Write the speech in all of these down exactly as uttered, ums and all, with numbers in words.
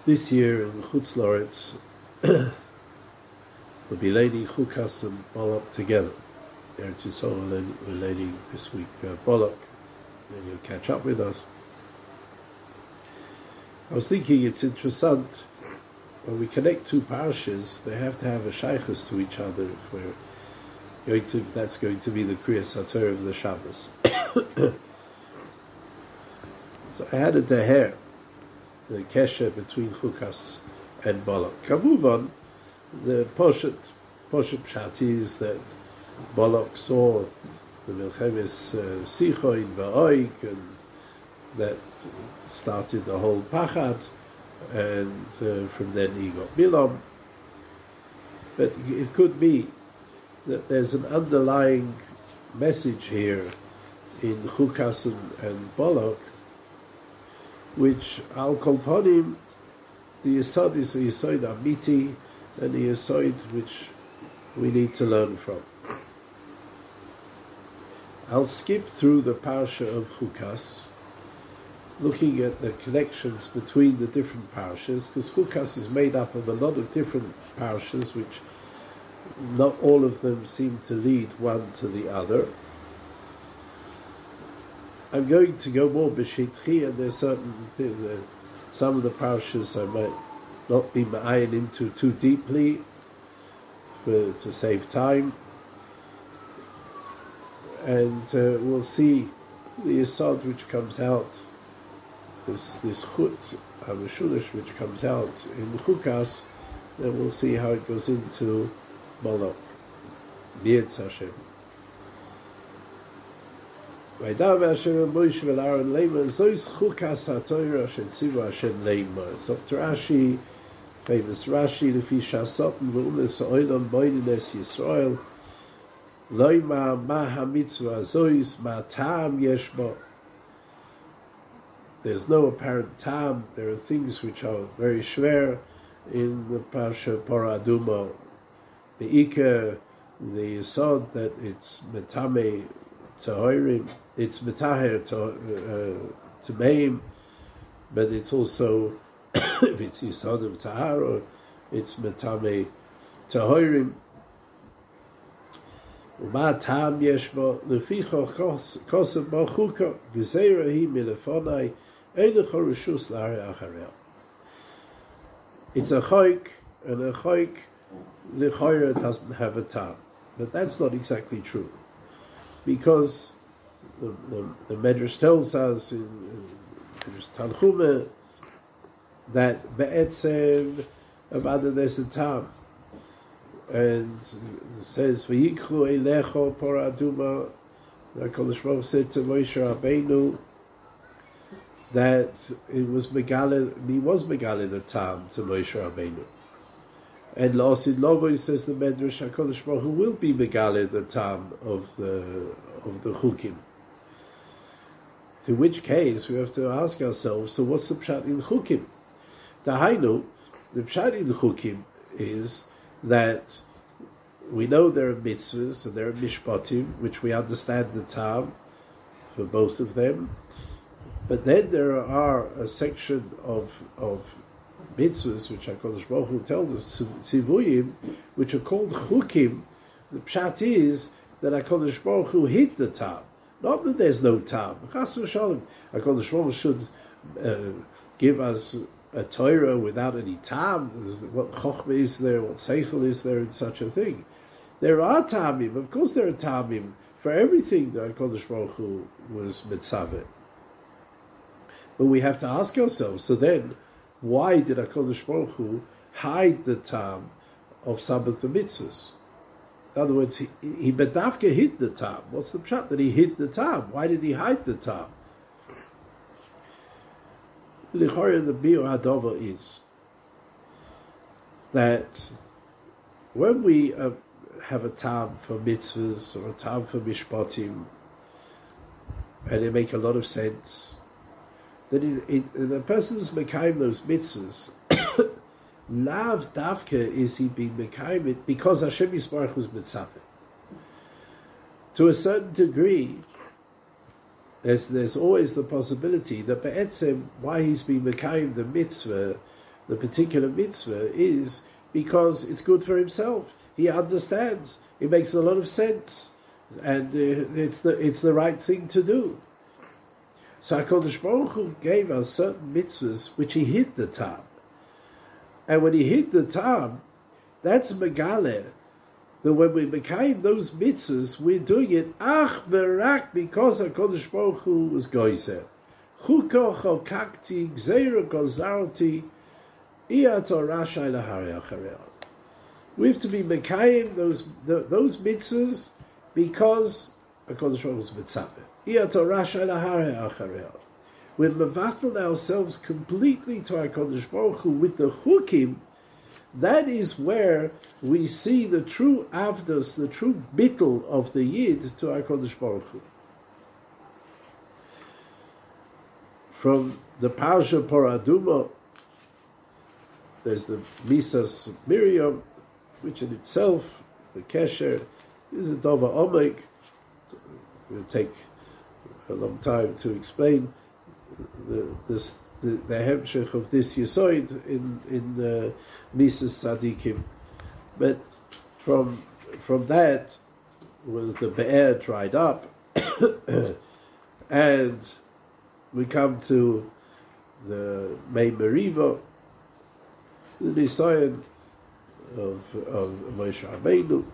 This year in Chutz Loretz, we'll be leading Chukas and Bolok together. Eretz Yisrael, we're leading this week uh, Bolok, and you'll catch up with us. I was thinking it's interesting, when we connect two parashas, they have to have a shaykhus to each other if we're going to, if that's going to be the Kriyas HaTorah of the Shabbos. So I had a deher, the kesher between Chukas and Bolok. Kavuvan, the Poshet, Poshet Pshat is that Bolok saw the Milchemes uh, Sichoin Va'oik, and that started the whole Pachad, and uh, from then he got Bilam. But it could be that there's an underlying message here in Chukas and, and Bolok, which Al Kolponim, the Yesod is the Yesod Amiti, and the Yesod which we need to learn from. I'll skip through the Parsha of Chukas, looking at the connections between the different Parshas, because Chukas is made up of a lot of different Parshas, which not all of them seem to lead one to the other. I'm going to go more b'shitchi, and there's certain things, uh, some of the parashas I might not be ma'ayin into too deeply for, to save time, and uh, we'll see the yesod which comes out, this this chut hameshulish which comes out in Chukas, and we'll see how it goes into Bolok. B'yetz Hashem. So Rashi, famous Rashi, Lefi Shasotin v'umes ha'olam boinines Yisrael, loima ma hamitzvah zois ma ta'am yesh bo. There's no apparent ta'am. There are things which are very shver in the Parsha Parah Aduma. The Ikar, the Yisod, that it's metame tahorim, it's metaher to uh, to meim, but it's also if it's yisod of tahara, it's metame tahorim. Uma tam yeshba leficha kosav bachuka gezera hi milefonai einecha reshus lare acharel. It's a chayk, and a chayk lechayra doesn't have a tam, but that's not exactly true, because the, the, the Medrash tells us in, in Tanchuma that be'etzem avada there's a tam, and it says v'yikchu eilecho poraduma. The Kodesh Baruch said to Moshe Rabbeinu that it was megale, he was megale the tam to Moshe Rabbeinu. And La'asid Lovo, says the Medrash, HaKadosh Baruch Hu will be megale the tam of the of the chukim. To which case we have to ask ourselves: so what's the pshat in chukim? Dahainu, the pshat in chukim is that we know there are mitzvahs and there are mishpatim, which we understand the tam for both of them, but then there are a section of of mitzvahs which HaKadosh Baruch Hu tells us, tzivuyim, which are called chukim. The pshat is that HaKadosh Baruch Hu hid the tam, not that there's no tam. Chas v'shalom, HaKadosh Baruch Hu should uh, give us a Torah without any tam. What chokhmah is there? What seichel is there in such a thing? There are tamim, of course there are tamim for everything that HaKadosh Baruch Hu was mitzaveh. But we have to ask ourselves, so then, why did HaKadosh Baruch Hu hide the tam of some of the mitzvahs? In other words, he, he bedavka hid the tam. What's the pshat that he hid the tam? Why did he hide the tam? L'chorah, the biur hadova is that when we uh, have a tam for mitzvahs or a tam for mishpatim, and they make a lot of sense, then it, it, the person who's mekayim those mitzvahs, lav davka is he being mekayim it because Hashem Yisbarach was mitzvah. To a certain degree, there's there's always the possibility that be'etzem, why he's been mekayim the mitzvah the particular mitzvah is because it's good for himself. He understands. It makes a lot of sense, and uh, it's the it's the right thing to do. So HaKadosh Baruch Hu gave us certain mitzvahs which he hid the tam, and when he hid the tam, that's megale. That when we became those mitzvahs, we're doing it ach v'rak because HaKadosh Baruch Hu was goyzer. Chuko chokakti gzeira gozarti iato rashai lahari acharei. We have to be mekayim those the, those mitzvahs because HaKadosh Baruch Hu was mitzvah. Iato rashai lahari acharei. We're mevatel ourselves completely to HaKadosh Baruch Hu with the chukim. That is where we see the true avdos, the true bittul of the yid to HaKadosh Baruch Hu. From the Parsha Poraduma, there's the Misas Miriam, which in itself, the Kesher, is a Dova Omek. It will take a long time to explain the, this, the, the hemshech of this Yesoid in in uh, Misas Tzadikim. But from from that, when the Be'er dried up, and we come to the Mei Meriva, the Nisayan of, of Moshe Rabbeinu.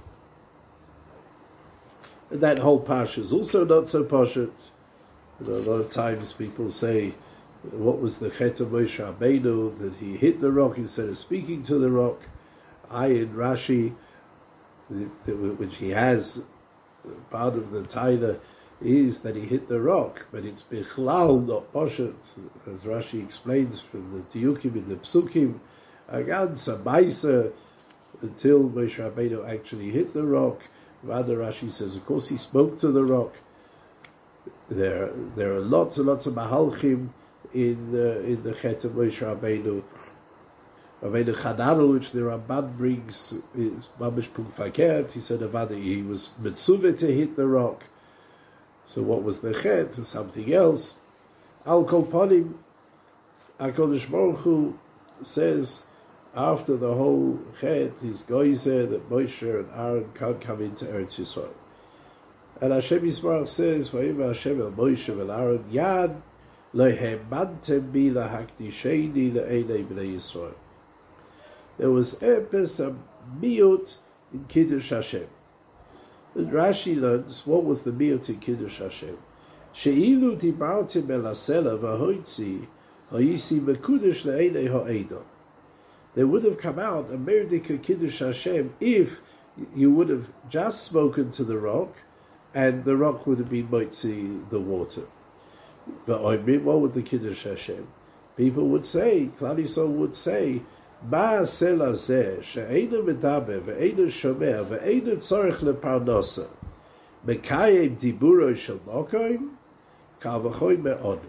And that whole parsha is also not so pashut. You know, a lot of times people say, what was the chet of Moshe Rabbeinu, that he hit the rock instead of speaking to the rock. I in Rashi, which he has, part of the Taina is that he hit the rock, but it's bichlal, not pashut, as Rashi explains from the Diyukim in the Psukim, Agad Sabaisa, until Moshe Rabbeinu actually hit the rock. Rather, Rashi says, of course, he spoke to the rock. There, there are lots and lots of mahalchim in uh, in the Chet of Moshe Rabbeinu. Rabbeinu Chananel, which the Ramban brings, is mamish pungfakert. He said about he was mitzuvah to hit the rock. So what was the Chet? Something else. Al kol panim, HaKadosh Baruch Hu says, after the whole Chet, he's goyzer that Moshe and Aaron can't come into Eretz Yisrael. And Hashem Yisbarach says, Vayim Hashem el Moshe vel Aaron yad lehemantem bi lahakdisheni le'enei bnei Yisrael. There was epes a miut in Kiddush Hashem. And Rashi learns, what was the miut in Kiddush Hashem? She'ilu dibartim el hasela v'hoitzi ha'yisi mekudesh le'enei ha'edon. They would have come out a Merdika Kiddush Hashem if you would have just spoken to the rock and the rock would have been moitzi the water. But what would the Kiddush Hashem? People would say, Klal Yisrael would say, Ma sela zeh, she'einu medaber, ve'einu shomer, ve'einu tzorech leparnosa, mekayem diburo shel mokoim, kal v'choy me'od.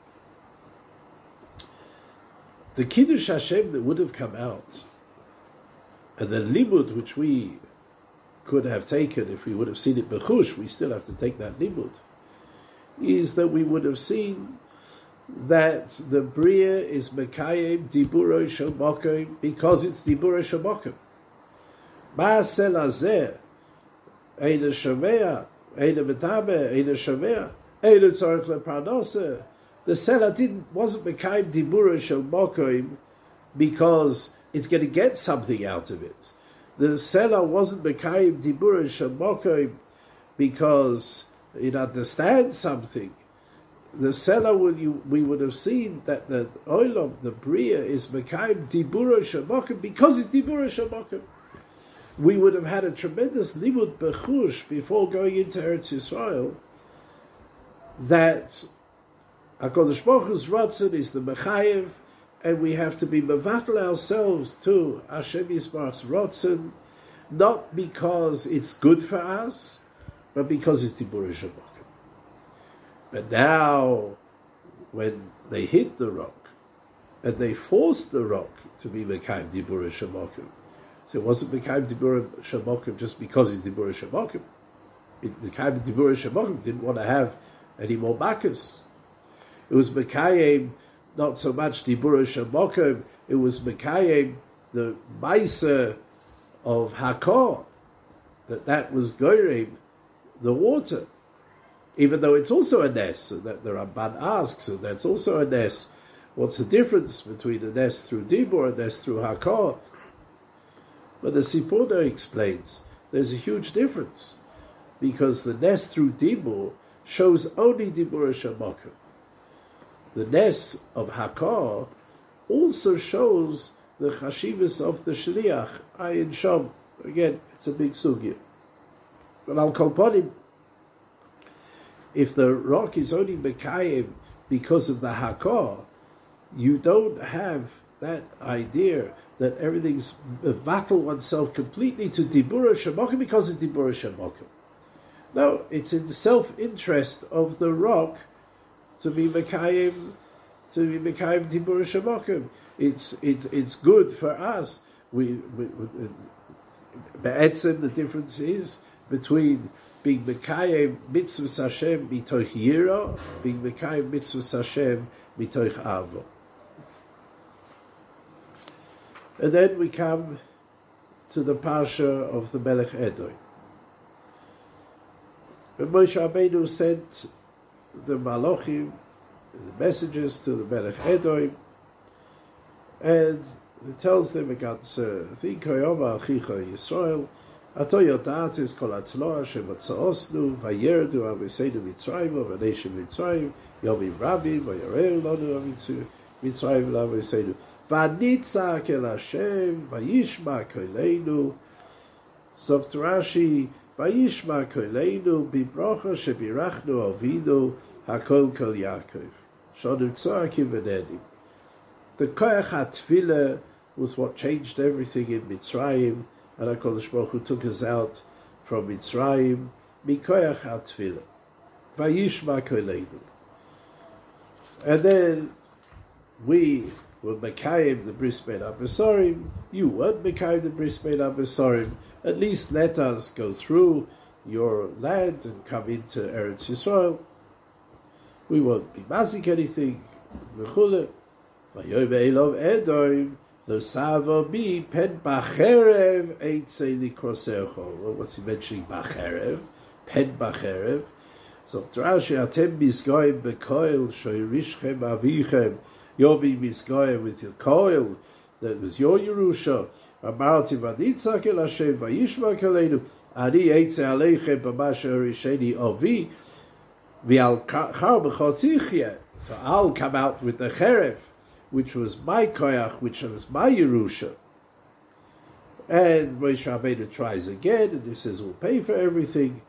The Kiddush Hashem that would have come out, and the limud which we could have taken if we would have seen it bechush, we still have to take that limud, is that we would have seen that the Bria is Mekayim Diburo Shomokim because it's Diburo Shomokim. Ma'aseh lazeh, Eina Shomea, Eina Metabe, Eina Shomea, Eina Tzorech leparnosa. The Sela didn't wasn't Mekayim Diburo Shomokim because it's going to get something out of it. The Sela wasn't Mekayim Diburo Shomokim because it understands something. The Sela would you we would have seen that the Olam, the Bria, is Mekayim Diburo Shomokim because it's Diburo Shomokim. We would have had a tremendous limud bechush before going into Eretz Yisrael that HaKadosh Baruch Hu's Ratzon is the Mechayev, and we have to be mevatel ourselves to Hashem Yisbarach's Ratzon, not because it's good for us, but because it's Diburo Shomokim. But now, when they hit the rock, and they forced the rock to be Mekayim Diburo Shomokim, so it wasn't Mekayim Diburo Shomokim just because it's Diburo Shomokim. Mekayim Diburo Shomokim didn't want to have any more Bacchus. It was Mekayim not so much Dibura Shamokim, it was Mekayim, the Maisa of Hakor, that that was Goyrim, the water. Even though it's also a Nes, so that the Ramban asks, and that's also a Nes. What's the difference between a Nes through Dibur and a Nes through Hakor? But the Sipurna explains there's a huge difference, because the Nes through Dibur shows only Dibur Shamokim. The Nes of Hakor also shows the Chashivas of the Shliach, Ayin Shom. Again, it's a big sugya. But Al Kolponim, if the rock is only Mekayim because of the Hakor, you don't have that idea that everything's battle oneself completely to Dibura Shamokim because it's Dibura Shamokim. No, it's in the self-interest of the rock to be Mekayim, to be Mekayim Dibura Shamokim. It's it's it's good for us. We, we, we Be'etzem, the difference is between being Mekayim Mitzvus Hashem mitoich Yira, being Mekayim Mitzvus Hashem mitoich Avo. And then we come to the Parsha of the Melech Edom. When Moshe Rabbeinu sent the Malachim, the messages to the Melech Edom, and it tells them about Thikoyoma Achicha Yisrael, Ato Yodatis Kol Atzloa Shematzaosnu Vayerdu Aviseinu Mitzrayim Vaneshu Mitzrayim Yomim Rabim Vayareu Lonu Mitzrayim Laviseinu Vanitzak El Hashem Vayishma Koleinu Soft Rashi Vayishma Koleinu Bibrocha Shebirachnu Avinu Hakol Kol Yaakov Shonu Tzoakim V'Nedim. The Koyach HaTfilah was what changed everything in Mitzrayim, and HaKadosh Baruch Hu took us out from Mitzrayim, Mikoyach HaTfilah. Vayishma Koleinu. And then we were Mekayim the Bris Bein HaBesorim, you weren't Mekayim the Bris Bein HaBesorim, at least let us go through your land and come into Eretz Yisrael. We won't be mazik anything, V'chule. Vayom Elov Edom, Lo Savo bi pen bacherev eitzei likrosecho. Well, what's he mentioning? Bacherev, pen bacherev. So Rashi atem misgoyim bekoil shoyrishchem avichem. You'll be misgoyim with your coil. That was your Yerusha. Amarti vanitzak el Hashem vayishma kaleinu. Ani eitzei aleichem b'masher risheni avi. V'al char b'chotzichye. So I'll come out with the cherev, which was my koyach, which was my Yerusha. And Moshe Rabbeinu tries again, and he says, we'll pay for everything.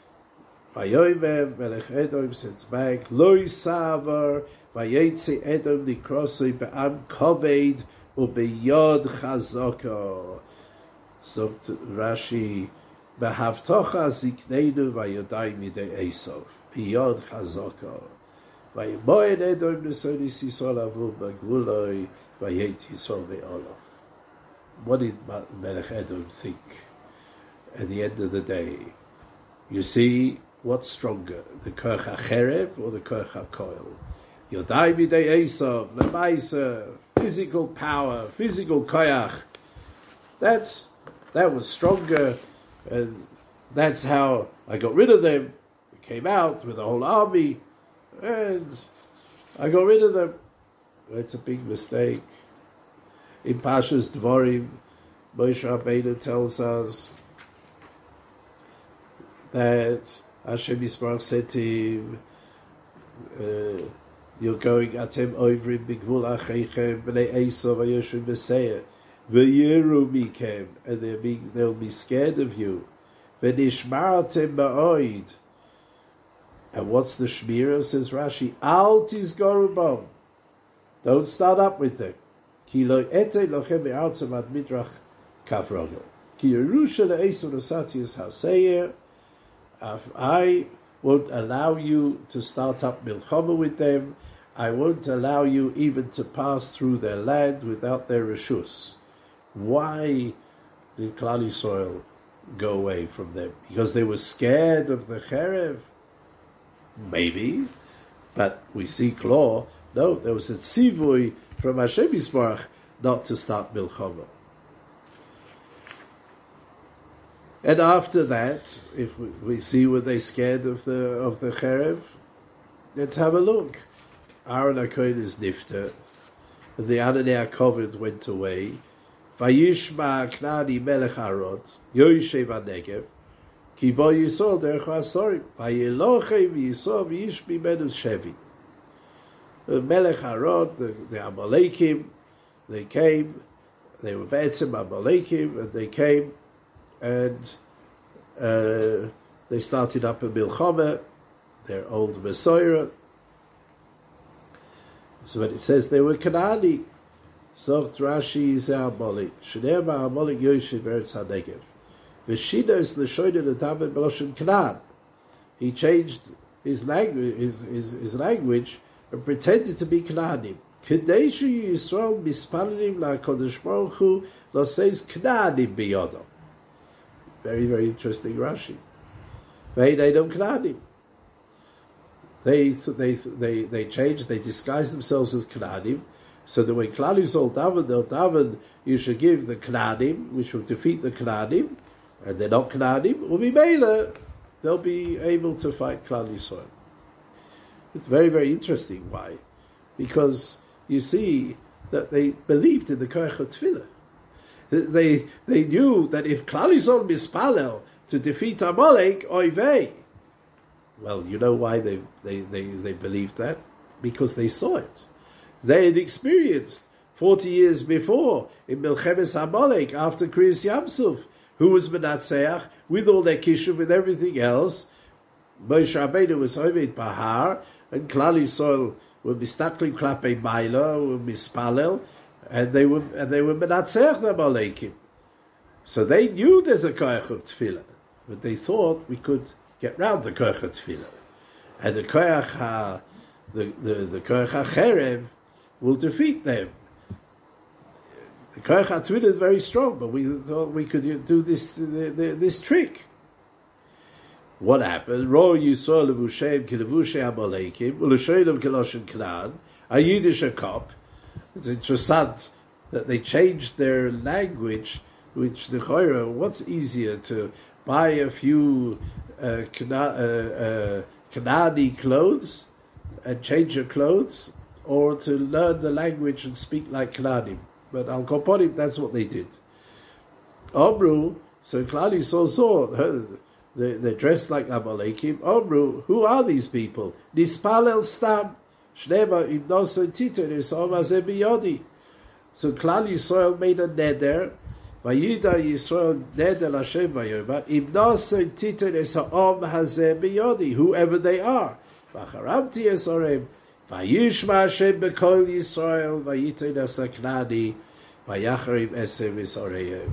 Vayomer Melech Edom sends back, Lo Yisavar, Vayetze Edom Nikrosoi Be'am Koved Ubeyod Chazoko. So Rashi, Behavtocha Zikneinu Vayodai Midei Esov, Beyod Chazoko. Vayemoed Edom Nesoni Sisol Avu Bagvuloi Vayet Yisol Ve'olo. What did Melech Edom think at the end of the day? You see, what's stronger, the Koach HaCherev or the Koach HaKoil? Yodai Midei Esov, Lemaisa, physical power, physical Koach. That's, that was stronger, and that's how I got rid of them. We came out with a whole army, and I got rid of them. It's a big mistake. In Pashas Dvorim, Moshe Rabbeinu tells us that Hashem Yisbarach said to him, uh, you're going atem ovrim b'gvul acheichem b'nei Esav v'yoshvim b'seir v'yeru mikem, and they'll be, they'll be scared of you. V'nishmartem ba'oid. And what's the shmira, says Rashi? Al tizgoru bom. Don't start up with them. Ki lo ete lochem be'artzim ad midrach kavrogel. Ki Yerusha le'esav nosati es haseir. I won't allow you to start up milchama with them. I won't allow you even to pass through their land without their reshus. Why did Klal Yisrael go away from them? Because they were scared of the cherev? Maybe. But we see Klor, No, there was a tzivui from Hashem Yisbarach not to start milchama. And after that, if we, we see were they scared of the of the cherev, let's have a look. Aaron HaKohen is nifter, and the Ananei HaKoved went away. Vayishma Knani Melech Arod Yoshev HaNegev Ki Bo Yisrael Derech HaAsorim Vayilochem Yisrael V'yish Mimenu Shevi. The Melech Arod, the, the Amalekim, they came. They were Be'etzim Amalekim, and they came. And uh, they started up a milchama, their old Messiah. So when it says they were Canaani, so Rashi is Amalek. Shnei Amalek Yoshev Eretz HaNegev. V'shinos l'shoinen David B'loshen Canaan. He changed his language, his, his, his language, and pretended to be Canaanim. Kedei shu Yisrael mispalalim la'Kodesh Baruch Hu lo says Canaanim biyodam. Very, very interesting Rashi. They they don't Canaanim. They they they they changed. They disguised themselves as Canaanim, so that when Klal Yisrael daven, they'll daven. You should give the Canaanim, which will defeat the Canaanim, and they're not Canaanim. Will be Mela. They'll be able to fight Klal Yisrael. It's very, very interesting. Why? Because you see that they believed in the Koach of Tefillah. They they knew that if Klal Yisrael mispalel to defeat Amalek, oy vey. Well, you know why they, they, they, they believed that? Because they saw it. They had experienced forty years before in Milchemes Amalek after Kriyas Yamsuf, who was Menatzeach with all their kishuv, with everything else. Moshe Rabbeinu was Oved Bahar, and Klal Yisrael were mistaklim klape Maila, were mispalel. And they were and they were menatzeach the Amalekim. So they knew there's a koach of tefillah, but they thought we could get round the koach of tefillah, and the koach ha, the the the koach hacherev will defeat them. The koach tefillah is very strong, but we thought we could do this the, the, this trick. What happened? Ro Yisrael levushem kilevushe Amalekim u'l'shoyim keloshen Canaan a Yiddish kop. It's interesting that they changed their language, which the Chayra, what's easier, to buy a few uh, Cana- uh, uh, Canadi clothes and change your clothes, or to learn the language and speak like Canaanim? But Al Koponim, that's what they did. Omru, so Klal Yisrael saw, they, they're dressed like Amalekim. Omru, who are these people? Nispalel Stam. Shneva Ibnosa Titer is Omazeh Biyodi. So Klal Yisrael made a neder. Vayida Yisrael neder Hashem Vayoma. Ibnosa Titer is Om Hazeh Biyodi. Whoever they are. Vacharamti Esorem. Vayishma Hashem Bekol Yisrael. Vayita Nasaknani. Vayacharim Esem Esoreyem.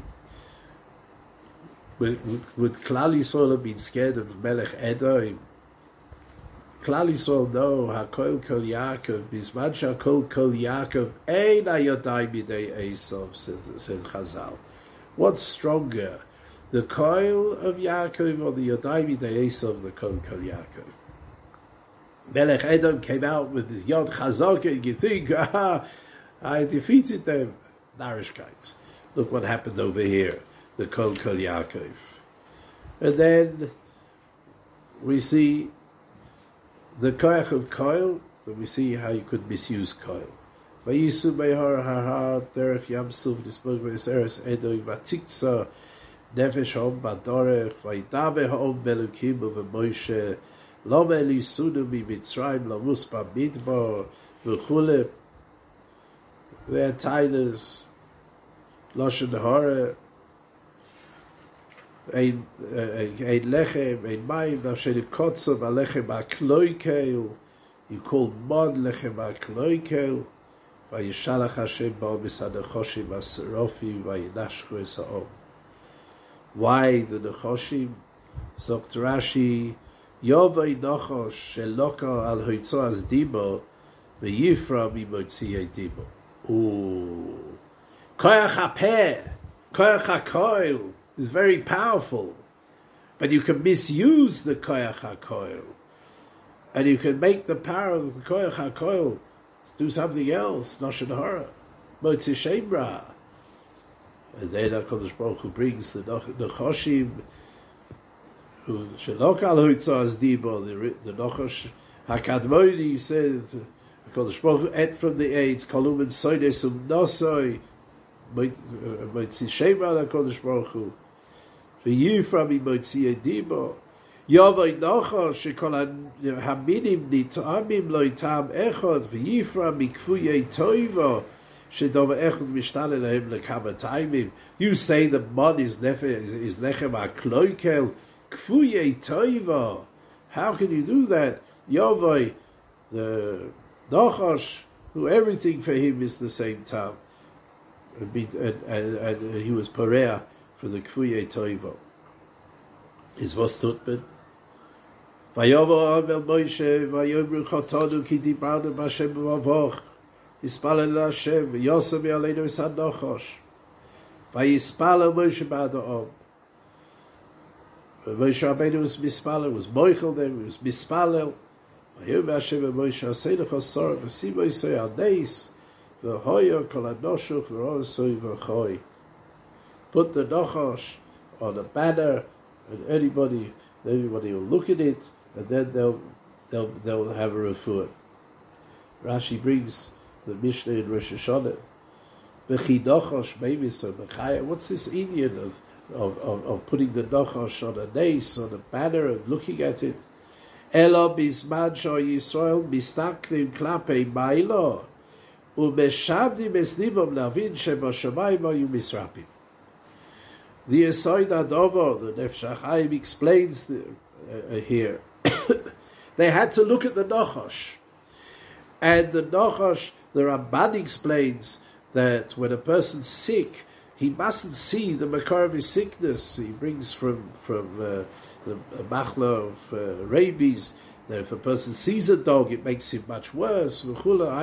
Would, would Klal Yisrael have been scared of Melech Edom? Klal Yisrael know Hakol Kol Yaakov Bizman Shakol Kol Yaakov Ein Ayodai Midei Esav, says says Chazal. What's stronger, the Kol of Yaakov or the Yodai Midei Esav, the Kol Kol Yaakov? Melech Edom came out with his Yod Chazak, and you think, ah, I defeated them. Narishkeit. Look what happened over here, the Kol Kol Yaakov. And then we see the koach of koil, but we see how you could misuse koil. Vayisu mehar har derech yamsuf dispos v'eseres edoi v'tiksa nefesh hom badorech v'yidave hom belukim v'moishe lo melisunu mi mitzrayim lamus b'midbar v'chule. Their titles loshen hara ein ein lechem ein mayim nafshel kotzav alechem akloikel. You call mod lechem akloikel. Vayishalach Hashem ba'om b'sadechoshim aserofi vayinashchu es ha'om. Why the nechoshim? Zokt Rashi, Yovay nochosh sheloka al hoitzo as dibo v'yifra mimotziei dibo. Ooh, koyach hapeh, koyach hakoil is very powerful, but you can misuse the koyach hakoil, and you can make the power of the koyach hakoil do something else, Lashon Hara, Motzi Shemra. And then HaKadosh Baruch Hu brings the Nechoshim, who Shelok Al Huitzah Dibo, the Nechosh HaKadmoni said, HaKadosh Baruch Hu ate from the AIDS, Kolum and Soides Um Nosoi, Motzi Shemra HaKadosh Baruch Hu, V'yifra Mimotzi Dibo, Yavai Nachosh, Shekol HaMinim Nit'amim Lo Yitam Echad, V'yifra Mikfuyei Toiva, you say the man is nechem akloikel kfuye toiva. How can you do that? Yavai, the Nachash, who everything for him is the same time, and, and, and, and he was pareah for the kfuye toiva. Is was tutman? Vayavo Amel Moshe vayomru chotanu ki dibarnu b'Hashem v'avoch. Yispalel Hashem, Yosem Yaleinu Isad Nachosh. Vayispalel Moshe Ba'ada'am. Moshe Rabbeinu was mispalel, was moichel them, was mispalel. Vayom Hashem and Moshe Haseinach Asar, V'simo Yisrael Al-Neis, V'hoya Kol HaNoshuch V'rosoi V'choi. Put the Nachosh on a banner, and anybody, everybody will look at it, and then they'll they'll they'll have a refuah. Rashi brings the Mishnah in Rosh Hashanah. What's this Indian of, of, of, of putting the Nachash on a nace, on a banner, and looking at it? Elo bisman sho Yisrael mistaklim klape ma'ilo umeshavdim esnimom lavin shebashamayim ayu misrapim. The Esoid Adovo, the Nefesh HaChaim, explains the, uh, uh, here. They had to look at the Nachash. And the Nachash, the Ramban explains that when a person's sick, he mustn't see the makar of his sickness. He brings from from uh, the machla of uh, rabies that if a person sees a dog, it makes him much worse. He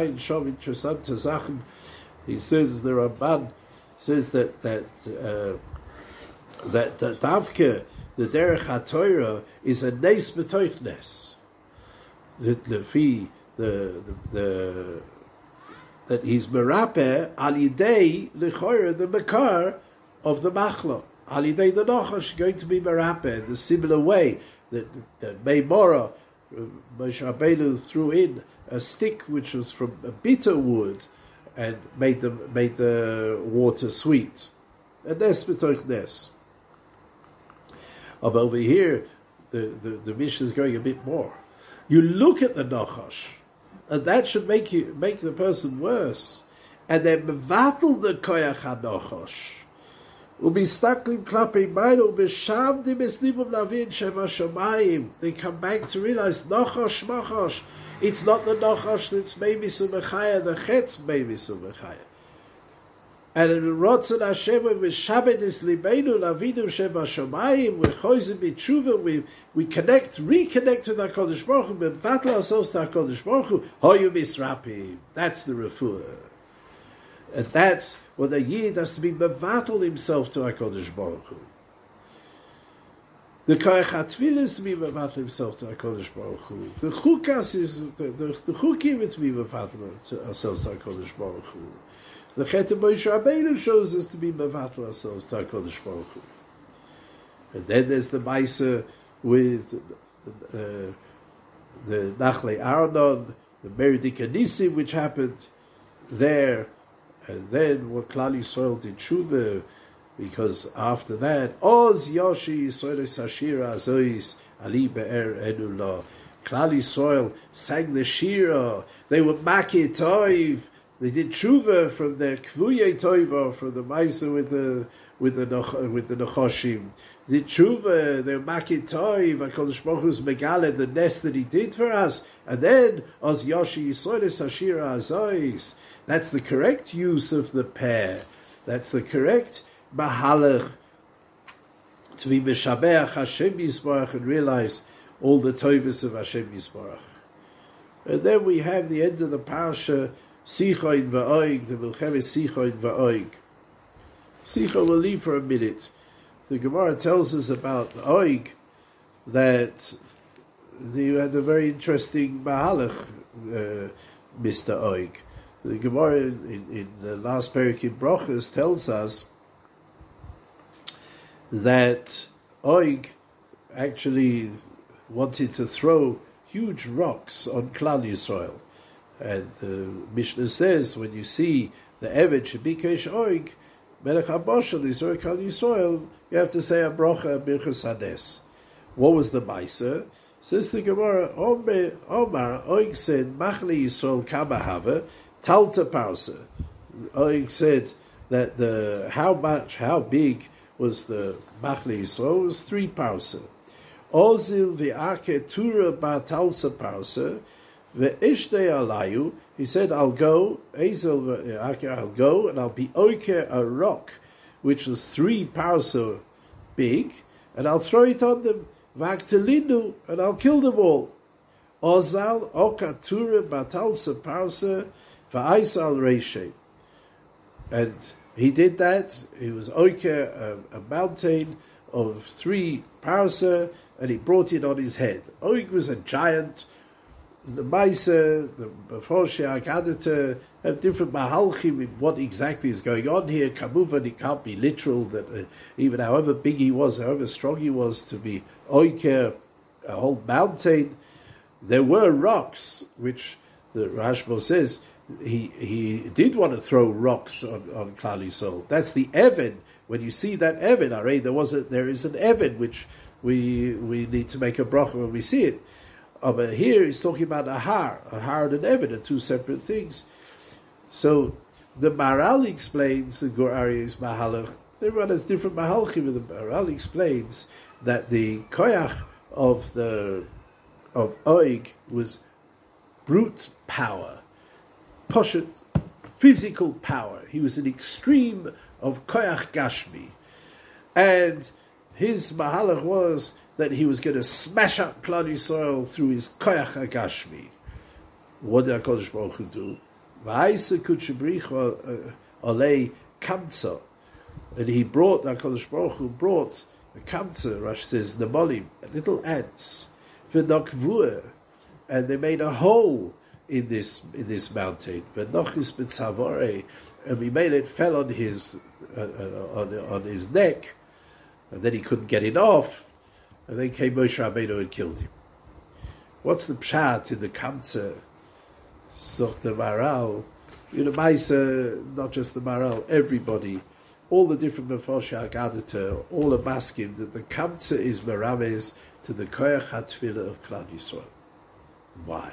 says the Ramban says that that uh, that that Davke, the derech haTorah, is a nes b'toich nes. The the the the that he's merape al yidei lechoyer the makar of the machla al yidei the nachash going to be merape in the similar way that that Meimora Moshe Rabbeinu threw in a stick which was from a bitter wood and made the made the water sweet. A nes b'toich nes. But over here, the the the Mishnah is going a bit more. You look at the nachash, and that should make you make the person worse. And then mevatel the koyach hanachash. Umistaklim klape mayno ubeshavdim esnimum lavin sheva shamayim. They come back to realize nachash machash. It's not the nachash that's maybe sumechaya, the chetz maybe sumechaya. And in Rotzen Hashem, when we Shabbat is Libeinu, Lavinu Sheba Shomayim, we Choizim B'tshuva, we we connect, reconnect with HaKadosh Baruch Hu, we battle ourselves to HaKadosh Baruch Hu, Hoyu Misrapim. That's the refuah. And that's what a Yid has to be mevatel himself to HaKadosh Baruch Hu. The Koyach HaTfilah is to be mevatel himself to HaKadosh Baruch Hu. The Chukas is, the, the, the Chukim is to be mevatel ourselves to HaKadosh Baruch Hu. The Chet of Moshe Rabbeinu shows us to be mevatel ourselves to HaKadosh Baruch Hu. And then there's the Maisa with uh, the Nachle Arnon, the Meridik Anisim, which happened there, and then what Klal Yisrael did Tshuva, because after that, Oz Yoshi Yisrael Sashira Azois Ali Be'er Enullah. Klal Yisrael sang the Shira, they were Maki Toiv. They did tshuva from their kvuye toiva, from the ma'isa with the with the with the nechoshim. They did tshuva, they were makit toiv. HaKadosh Baruch Hu's megale the nest that He did for us, and then as Yoshi Yisodes Hashira Azois. That's the correct use of the pair. That's the correct mahalach to be meshabeach Hashem Yisbarach and realize all the toivas of Hashem Yisbarach. And then we have the end of the parasha. Sichoin va'oig, the Milchemes Sichoin va'oig. Sicho will leave for a minute. The Gemara tells us about Oig that they had a very interesting mahalach. Uh, Mister Oig. The Gemara in, in the last parak in Brochus tells us that Oig actually wanted to throw huge rocks on Klal Yisrael. And the Mishnah says, when you see the Eved Shebikesh Oig, Melech HaBoshel, Yisrael Klal Yisrael, you have to say a brocha, Birchas Hades. What was the Meiser? Says the Gemara, Omar, Oig said, Machli Yisrael Kama Hava, Talta Parsa. Oig said that the how much, how big was the Machli Yisrael? It was three Parsa. Ozil v'ake tura batalsa parsa ve'ishtei alayu. He said, "I'll go. Ozil v'ake, I'll go, and I'll be oike a rock, which was three parsa big, and I'll throw it on them. V'aktelinu, and I'll kill them all. Ozal oka tura batalsa parsa v'aisal reishe." And he did that. He was oike a, a mountain of three parsa, and he brought it on his head. Oig was a giant. The Maisa, the Befoshe Agadita have different mahalchim in what exactly is going on here. Kamuvan, it can't be literal that uh, even however big he was, however strong he was, to be Oiker, a whole mountain. There were rocks, which the Rashba says he he did want to throw rocks on, on Klal Yisrael. That's the Evan. When you see that Evan, Arei, there was a, there is an Evan which we we need to make a bracha when we see it. Uh, but here he's talking about a har, a har and an Evan are two separate things. So the Maharal explains the Gur Aryeh's Mahalach. Everyone has different mahalchim. The Maharal explains that the koyach of the of Oig was brute power, poshet, physical power. He was an extreme of koyach gashmi, and his mahalach was that he was going to smash up Klal Yisrael through his koyach agashmi. What did HaKadosh Baruch Hu do? V'aisa kutchebricha olei kamtza, and he brought, HaKadosh Baruch Hu brought the kamtza, Rashi says, nemolim, little ants, v'nokvuah, and they made a hole in this in this mountain. V'nochis b'tzavore, and we made it fell on his uh, on on his neck, and then he couldn't get it off, and then came Moshe Rabbeinu and killed him. What's the pshat in the kamtza? So the Maharal, you know, Maisa, not just the Maharal, everybody, all the different Mefoshe Agadita, all are masking that the kamtza is merames to the koyach hatfilah of Klal Yisrael. Why?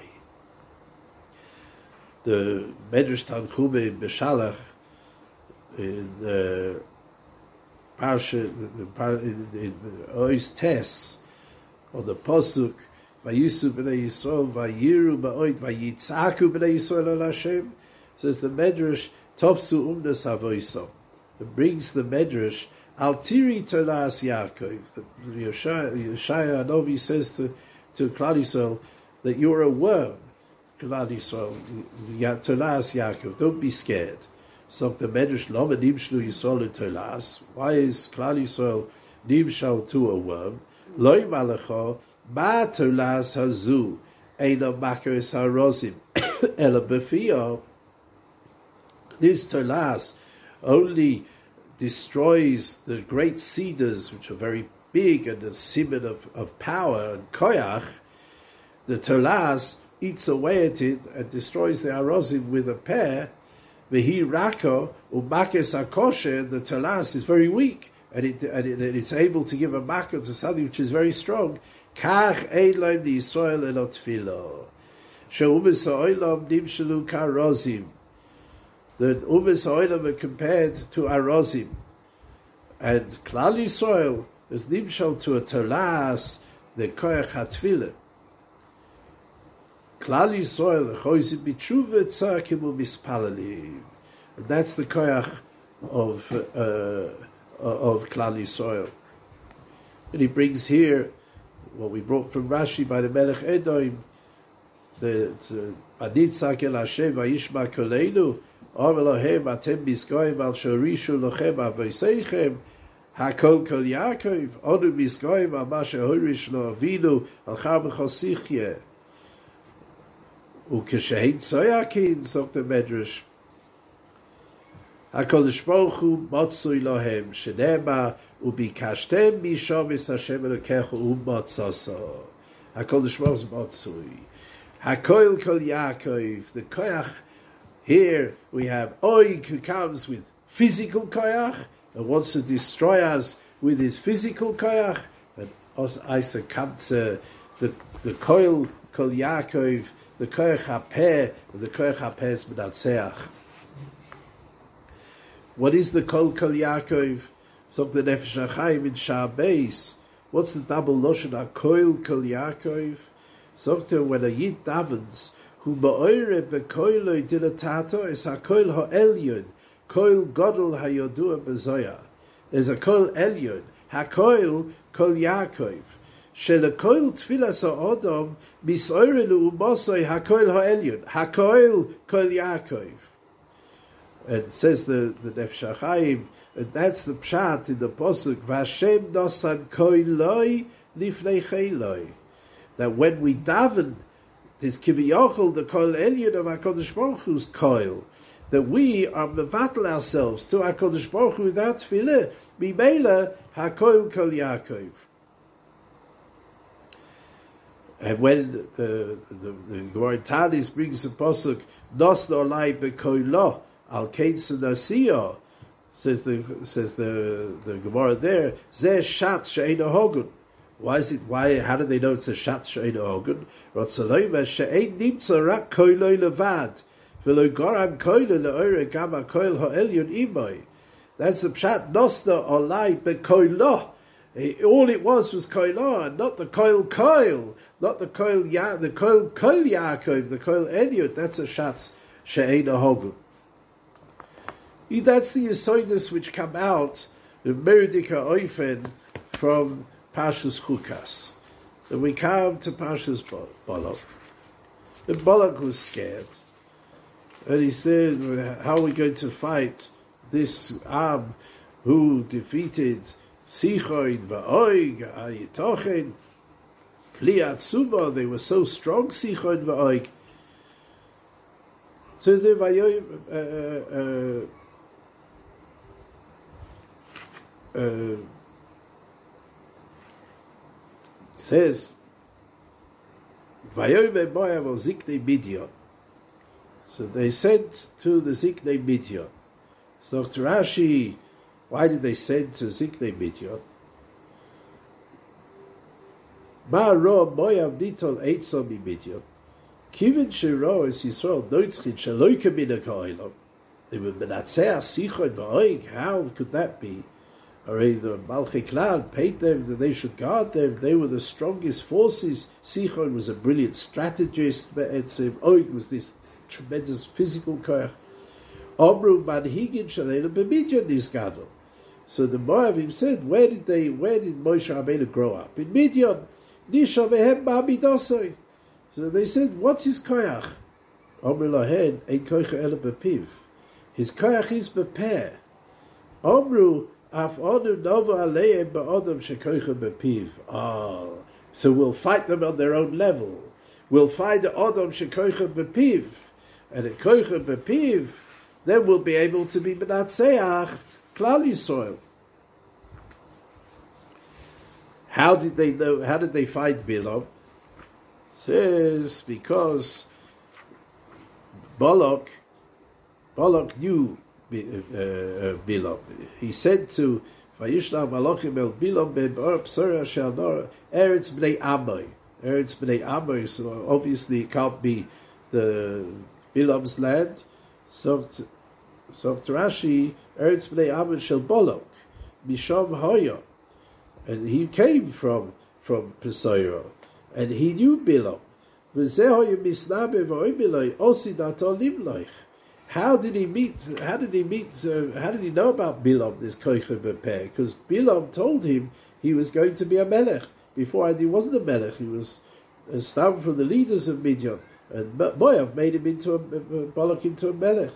The Medrash Tanchumah in Beshalach, in the Parsha, in, in Ois Tes, on the Pasuk, Vayisu b'nei Yisrael, Vayiru ba'oid, Vayitzaku b'nei Yisrael al Hashem, says the Medrash, Tofsu umdas havoisam. It brings the Medrash, Al tiri tolas Yaakov. The Yeshaya Anovi says to, to Klal Yisrael that you're a worm, Klal Yisrael, tolas Yaakov, don't be scared. So the Medrash, Lama nimshlu Yisrael tolas. Why is Klal Yisrael nimshal to a worm? Loi malacha, Ma tolas hazu, eina makeres harozim, ela befiyah. This tolas only destroys the great cedars, which are very big and a simon of, of power and koyach. The tolas eats away at it and destroys the harozim with a pear. Vehi rako umakes akosher. The tolas is very weak, and it and, it, and it's able to give a makkah to something which is very strong. Kach eilaim di Yisrael elot tefilo. She'umes ha'olam nimshelu karozim. The umes ha'olam are compared to arozim, and Klal Yisrael is nimshal to a tolas, the koyach hatfilah. Klal Yisrael choyzim b'tshuva tzarkimu mispalalim, and that's the koyach of uh, of Klal Yisrael. And he brings here what we brought from Rashi by the Melech Edom, the Anitzak el Hashem vayishma koleinu, Or Elohem atem biskoim al shorishu lochem avoseichem, hakol kol Yaakov, onu biskoim al ma shehorish lo avinu al char b'chosichye. Ukeshein Soyakin, sagt der Medrash. HaKadosh Baruch Hu Matzui Lohem, Shenema, Ubikashtem Misham Es Hashem Elokecha Umatzaso. HaKadosh Baruch Hu Matzui. HaKoil Kol Yaakov, the Koyach. Here we have Oig, who comes with physical Koyach, and wants to destroy us with his physical Koyach. And Isa Kamtze, the, the Koil Kol Yaakov, the Koyach HaPeh, and the Koyach HaPeh is Menatzeach. What is the Kol Kol Yaakov? Something Nefesh HaChaim in Shah Beis. What's the double notion of Koil Kol Yaakov? Something when a Yid davens, Hu ba'oire bekoiloi dilatato es ha-koil ha-elyon, koil godel ha-yodua bezoya. There's a koil elyon, ha-koil kol Yaakov. Shel-koil tfilas ha-odom, misoire lu-umosoi ha-koil ha-elyon, ha-koil kol Yaakov. And it says the, the Nefesh HaChaim, and that's the pshat in the Pasuk, Vashem nosan koiloi lifnei cheiloi. That when we daven, this kiviyachol, the koil elyon of HaKadosh Baruch Hu's koil, that we are mevatel ourselves to HaKadosh Baruch Hu without tefillah, mimela hakoil kol Yaakov. And when the the, the Gemara in Tanis brings the pasuk, nos nolai bekoilo al keitz nasiya, says the says the the Gemara there, zeh shat she'eino hogun. Why is it? Why? How do they know it's a shat she'eino hogun? Rotzaloyma she'ein nimtza rak koiloi levad, v'lo goram koilo le'ore gama koil ha'elyon imoy. That's the pshat. Nostar olai bekoilo. All it was was koilo, and not the koil koil, not the koil ya, the koil koil Yaakov, the koil elyon. That's a shat she'eino hogun. That's the Yesodus which come out the Meridika Oifen from Pashas Chukas. And we come to Pashas Balak. And Balak was scared. And he said, how are we going to fight this Am who defeated Sichon, Va'oig, Ayitochen, Pliat Suba, they were so strong, Sichon, Va'oig. So the Vayoim, uh, uh, Uh, says Vayomer Moav al Ziknei Midian. So they sent to the Ziknei Midian. So to Rashi, why did they send to Ziknei Midian? Ma ro Moav nitol eitzah mi Midian. Kivin shero es Yisrael noitzchin shaloi kemina ka'olam. They were menatzeach Sichon v'oig. How could that be? Or the Malchei Klal paid them that they should guard them. They were the strongest forces. Sichon was a brilliant strategist, but Oig was this tremendous physical koach. Omru manhigin shaleinu b'Midian nisgado. So the Moavim said, where did they? Where did Moshe Rabbeinu grow up? In Midian. Nisha vehem ba'amidosoi. So they said, what's his koach? Omru lahen ein koach ela b'piv. His koach is b'peh. Omru. Ah, so we'll fight them on their own level. We'll fight the Adam shekoicha bepiv, and at koicha bepiv, then we'll be able to be menatzeach Klal Yisrael. How did they know? How did they fight Bilam? Says because Balak, Balak knew. Uh, uh, Bilam. He said to Vayishna Malachim el Bilam be'bar psara she'anor Eretz b'nei Amoy. Eretz b'nei Amoy. So obviously it can't be the Bilam's land. So, so to Rashi, Eretz b'nei Amoy shel Balak Misham Hoya, and he came from from Pesayra, and he knew Bilam. V'zehoy misnabe v'oibiloi osidato limloich. How did he meet? How did he meet? Uh, how did he know about Bilam, this koicha b'peh? Because Bilam told him he was going to be a melech. Before he wasn't a melech. He was a stam from the leaders of Midian, and Moav made him into a Balak into a melech.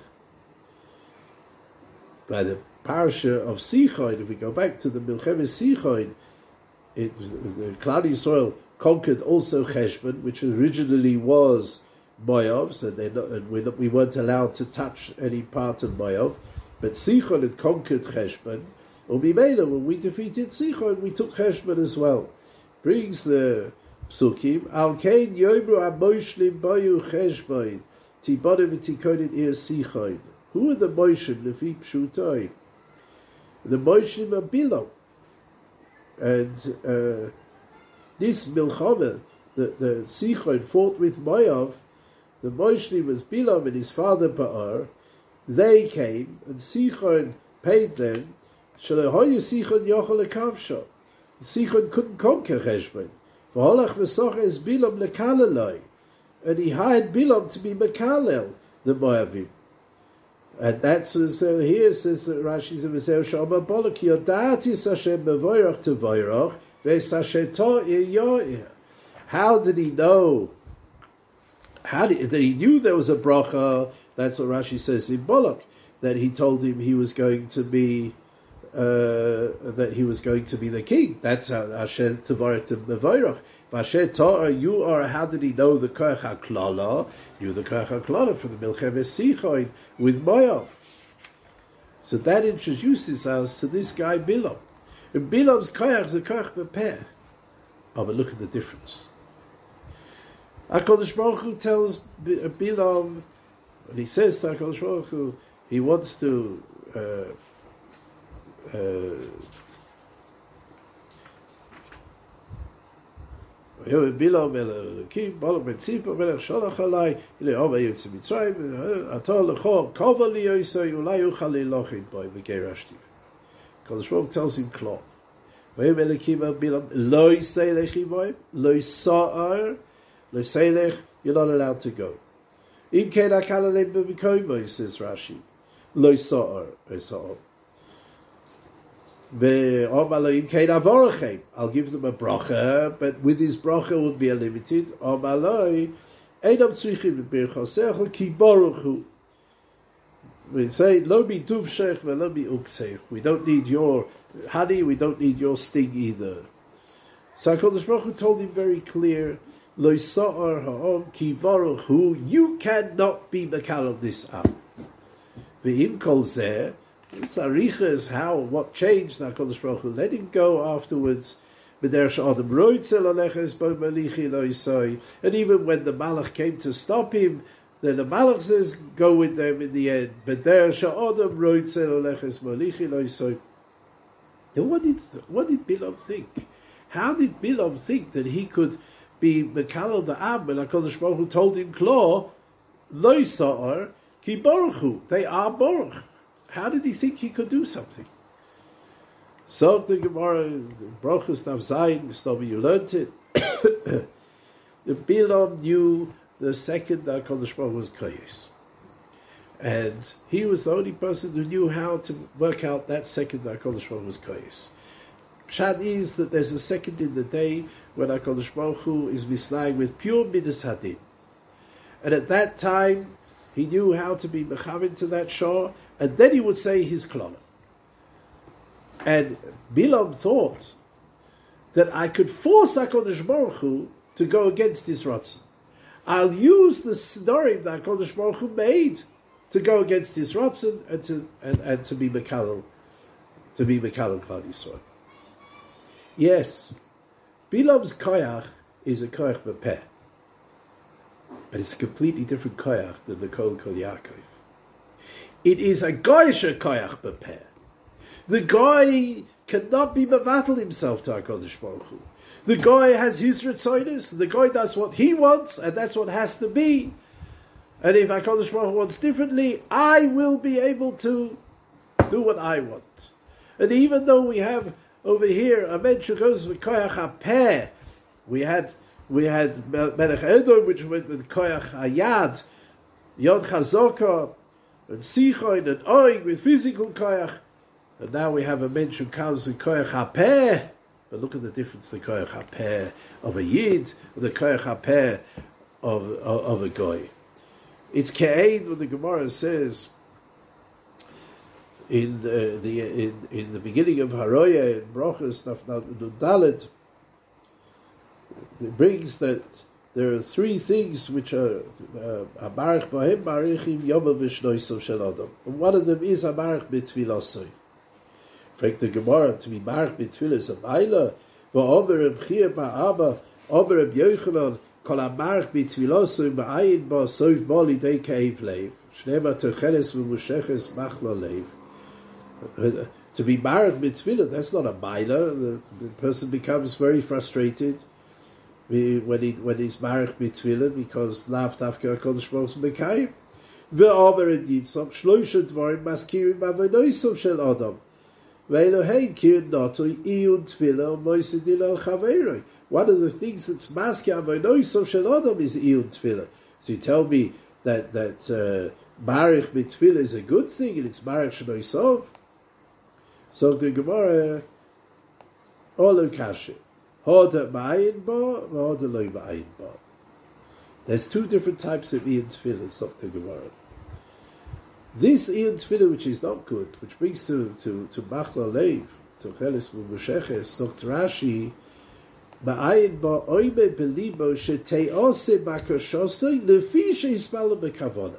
By the parasha of Sichon, if we go back to the Milchemes Sichon, it was the Klal Yisrael conquered also Cheshbon, which originally was Moav, so they and we, we weren't allowed to touch any part of Moav. But Sichon had conquered Cheshbon. Or Mimela, when we defeated Sichon, we took Cheshbon as well. Brings the Psukim, Al Kain Yobru Amoshlim Bayu Cheshbon, Tibone v'tikonin ir Sichon. Who are the Moshlim, Lefi Pshutai? The Moshlim are Bilam. And uh, this Milchama, the, the Sichon fought with Moav, the Moshlim was Bilam and his father Ba'ar. They came, and Sichon paid them. Shalahoyu Sichon yochel lekavsha. Sichon couldn't conquer Cheshbon. V'holach v'soch es Bilam lekalalai. And he hired Bilam to be Mekalel, the Moavim. And that's what uh, here says that Rashi says, Shama Bolak, Yodatis Hashem Mevoirach to Voirach, Vesasheto Iyoir. How did he know? How did, that he knew there was a bracha? That's what Rashi says in Bolak, that he told him he was going to be uh, that he was going to be the king. That's how Hashem Tvarach to Mevoirach. Vasher Torah, you are, how did he know the Koach HaKlala? You the Koach HaKlala from the Milchemes Sichon with Moav. So that introduces us to this guy Bilam. And Bilam's Koach is a Koach Bepeh. Oh, but look at the difference. HaKadosh Baruch Hu tells Bilam, and he says to HaKadosh Baruch Hu, he wants to uh, uh, Bilam keep Balak ben Tzipor melech sholach alai ile ova yitz Mitzrayim atol lecho kova li yosei ulai ucha lilochin boy begerashti. Kadosh Baruch tells him Klo. Vayim elikim el Bilam lo yiselech iboy lo yisa'ar lo yiselech. You're not allowed to go. Im ken akalalem b'mikomo, says Rashi. Lo yisa'ar yisa'ar. I'll give them a bracha, but with his bracha would be a limited. We say, Lo bi tuv shech ve lo bi uksech. We don't need your honey, we don't need your sting either. So HaKadosh Baruch Hu told him very clear, Lo sa'ar ha'om ki baruch hu, you cannot be mekal of this up. Ve'im kol zeh, it's arichas how what changed. HaKadosh Baruch Hu let him go afterwards. And even when the Malach came to stop him, then the Malach says, "Go with them in the end." But there, then what did what did Bilam think? How did Bilam think that he could be Mekalel the Am? And HaKadosh Baruch Hu told him, "Klo lo sa'ar ki baruch hu." They are baruch. How did he think he could do something? So the Gemara, Brachos Tav Zayin, Mistobi, you learned it. The Bilam knew the second that HaKadosh Baruch Hu was Koyes. And he was the only person who knew how to work out that second that HaKadosh Baruch Hu was Koyes. Pshat is that there's a second in the day when HaKadosh Baruch Hu is misnaying with pure Midas Hadin. And at that time, he knew how to be mechavin to that shah, and then he would say his klala. And Bilam thought that I could force HaKadosh Baruch Hu to go against this Ratzon. I'll use the scenario that HaKadosh Baruch Hu made to go against this Ratzon and to and, and to be Mekalel, to be Mekalel Klal Yisrael. Yes, Bilam's koyach is a koyach bepeh, but it's a completely different koyach than the Kol Kol Yaakov. It is a goyisha koyach bepeh. The guy cannot be mevatel himself to HaKadosh Baruch Hu. The guy has his ritzonos. The guy does what he wants, and that's what has to be. And if HaKadosh Baruch Hu wants differently, I will be able to do what I want. And even though we have over here a mention goes with koyach hapeh, we had we had Melech Edom, which went with koyach hayad, yod chazaka, and sichon and oig with physical koyach. And now we have a mention comes with koyach hapeh. But look at the difference: the koyach hapeh of a yid, or the koyach hapeh of, of of a goy. It's ke'ein when the Gemara says in uh, the in, in the beginning of Haroya in Brochus Naf Dalet, it brings that there are three things which are Amarich Bahem Marichim Yomav V'Shnoisav Shel Adam. And one of them is Amarich B'Tfilasoi. Frank the Gemara, to be Marich B'Tfilah is a Maila. V'Omer Reb Chia Ba'Abba, Omer Reb Yochanan, Kol Amarich B'Tfilasoi Ba'ayin Ba Soif Moli Dei Keiv Leiv. Shneva Tocheles V'Musheches Machla Leiv. To be Marich B'Tfilah, that's not a Maila. The, the person becomes very frustrated when he when he's married b'tefillah because lav tafka HaKadosh Baruch Hu mekayim. Ve'omer in Yitzchak shloisha dvarim maskirim avodosav shel Adam. Ve'elohein kirin notoi iyun tefillah u'moisedin al chaveroi. One of the things that's maski avodosav shel Adam is iyun tefillah. So you tell me that that uh, marriage b'tefillah is a good thing and it's marriage shenoisov. So the Gemara olu kashi. There's two different types of Iyun Tefillah, Doctor Gemara. This Iyun Tefillah, which is not good, which brings to to to Machla Leiv, to Cheles Mubusheches, Doctor Rashi, Ma'ayin ba oime belibo sheteose bakashosoi lefi sheismala bekavona.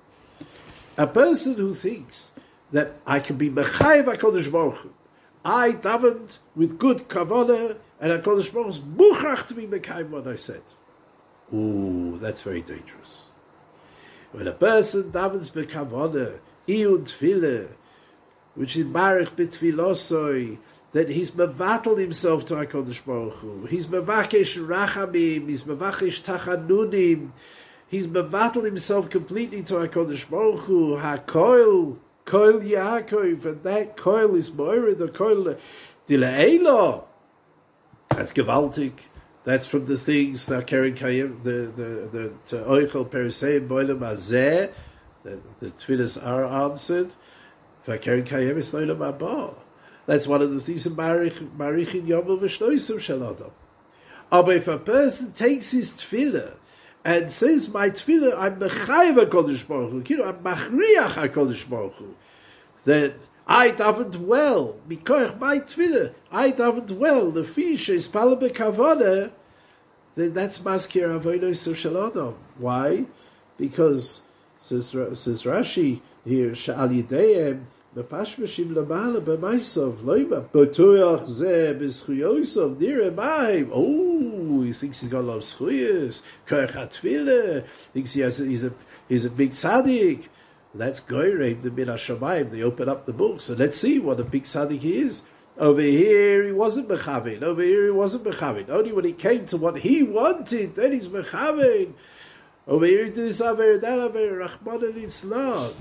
A person who thinks that I can be mechayev HaKadosh Baruch Hu, I davened with good kavanah, and HaKadosh Baruch Hu is muchach to be mekayim what I said. Ooh, that's very dangerous. When a person davens b'kavanah, iyun tefillah, which is barich b'tfilosoi, that he's mevatel himself to HaKadosh Baruch Hu. He's mevakesh rachamim, he's mevakesh tachanunim, he's mevatel himself completely to HaKadosh Baruch Hu. HaKoil, Koil Yaakov, and that Koil is Moira, the Koil Dile'ela. That's gewaltig. That's from the things that Karen Kayim, the the the Oichel Periseim Boilam Azeh, the the tefillas are answered. For Karen Kayim is Loilam Abba. That's one of the things in Marichin Yomav V'Shnoisav Shel Adam. But if a person takes his tefillah and says, "My tefillah, I'm mechayev HaKadosh Baruch Hu, you know, I'm machriach HaKadosh Baruch Hu," then I davened well, mikoich my tefillah, I davened well, the fish is pala bekavana, then that's maskir avodos shel Adam. Why? Because, says, says Rashi here, she'al yideim, bepashmashim lamala b'maisov, loima, b'toyach zeh b'schuyosov, nire ma'im. Oh, he thinks he's got a lot of schuyos, koich ha-tefillah, thinks he has, he's a, he's a big tzaddik. That's Goyreg, the Min HaShamayim. They open up the book. So let's see what a big tzaddik he is. Over here, he wasn't mechavin. Over here, he wasn't mechavin. Only when he came to what he wanted, then he's mechavin. Over here, he did this aver, that aver, Rahman al Islam.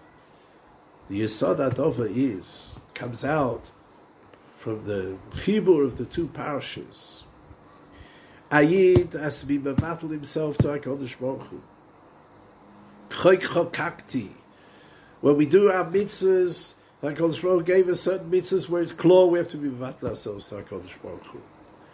The Yesod HaDova is, comes out from the chibur of the two parashas. Ayid has to be mevatel himself to HaKadosh Baruch Hu. Choik chokakti. When we do our mitzvahs, HaKadosh Baruch Hu gave us certain mitzvahs where it's claw, we have to be mevatel ourselves to HaKadosh Baruch Hu.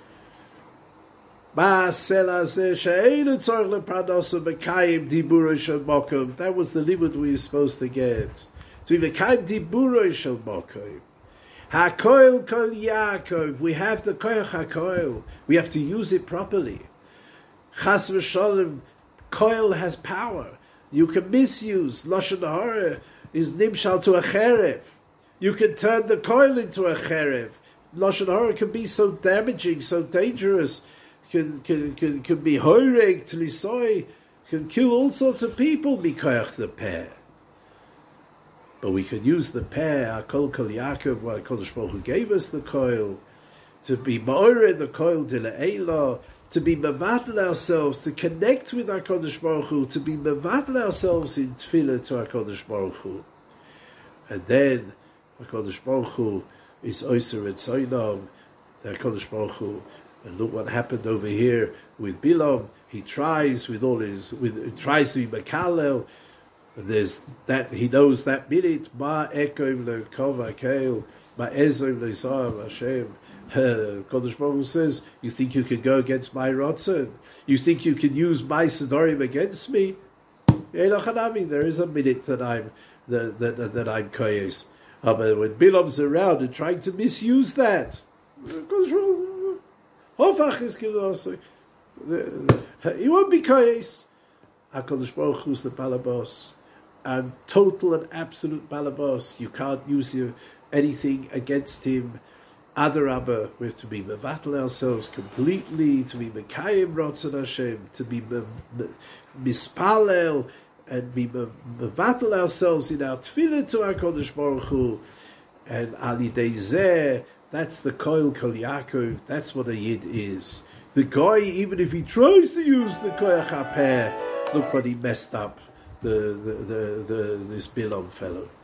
That was the limit we were supposed to get. To be mekayim diburoi shel mokom. HaKoil kol Yaakov. We have the koyach HaKoil. We have to use it properly. Chas v'sholem. Koil has power. You can misuse. Lashon hara is nimshal to a cherev. You can turn the coil into a cherev. Lashon hara can be so damaging, so dangerous. Can can can, can be hoireg, tlisoi, can kill all sorts of people. Mikoyach the peh. But we can use the peh, Akol Kol Yaakov, what Kodesh Baruch Hu gave us the coil, to be ma'oreh the coil dile'ela, to be mevatel ourselves, to connect with HaKadosh Baruch Hu, to be mevatel ourselves in tefillah to HaKadosh Baruch Hu. And then HaKadosh Baruch Hu is Oyser Etzoinam, the HaKadosh Baruch Hu. And look what happened over here with Bilam. He tries with all his, with tries to be Mekalel. There's that, he knows that minute, Ma Ekom Le'kova Keil, Ma Ezom Le'Sav Hashem. Kodesh Baruch Hu says, you think you can go against my Ratzon? You think you can use my Sidorim against me? There is a minute that I'm that that, that I'm koyes. Uh, but when Bilam's around and trying to misuse that, You won't be koyes. HaKadosh Baruch Hu's the balabos, and total and absolute balabos. You can't use your, anything against him. Adarabba, we have to be mevatel ourselves completely, to be mekayim rotzon Hashem, to be mispalel, and be mevatel ourselves in our tefillah to HaKadosh Baruch Hu, and ali dei zeh, that's the koil kol Yaakov, that's what a yid is. The guy, even if he tries to use the koyach hapeh, look what he messed up, the, the, the, the this Bilam fellow.